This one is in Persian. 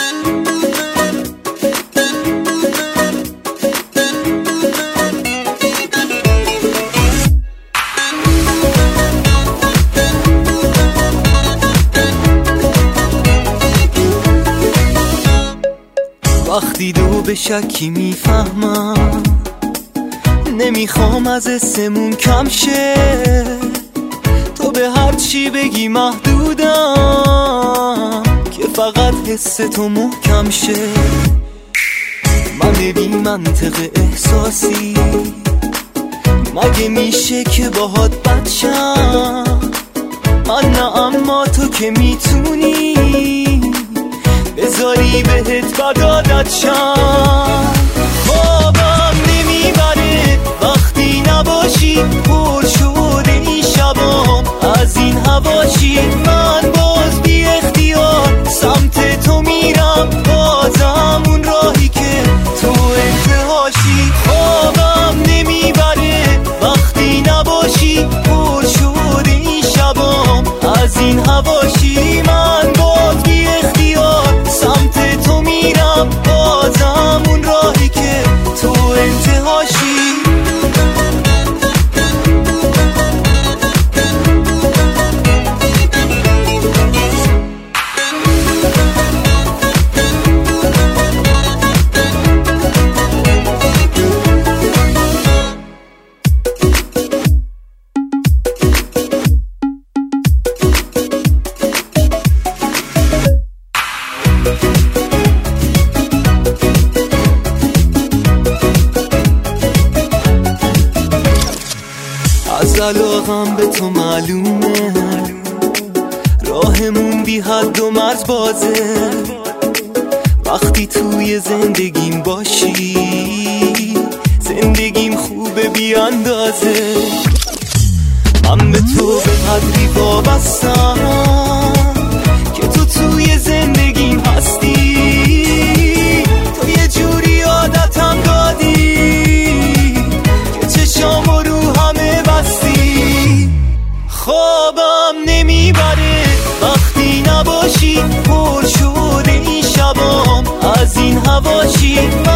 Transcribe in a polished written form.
وقتی دو به شکی میفهمم نمیخوام از اسمون کم شه، تو به هر چی بگی محدودم که فقط حس تو محکم شه. من بی منطق احساسی مگه میشه که باهات بد شم؟ من نه اما تو که میتونی بذاری بهت بد عادت شم. خوابم نمیبره وقتی نباشی، پر شده این شبام از این هواشی. من باز بی اختیار سمت تو میرم، بازم اون راهی که تو انتهاشی. خوابم نمیبره وقتی نباشی، پر شده این شبام از این هواشی. من باز بی اختیار سمت تو میرم، بازم اون راهی که تو انتهاشی. از علاقم به تو معلومه راهمون بی حد و مرز بازه. وقتی توی زندگیم باشی زندگیم خوبه بی اندازه. من به تو به قدری وابستم که تو توی زندگیم هستی. تو یه جوری عادتم دادی که چشامو رو همه بستی. خوابم نمیبره وقتی نباشی، پر شده این شبام از این هواشی.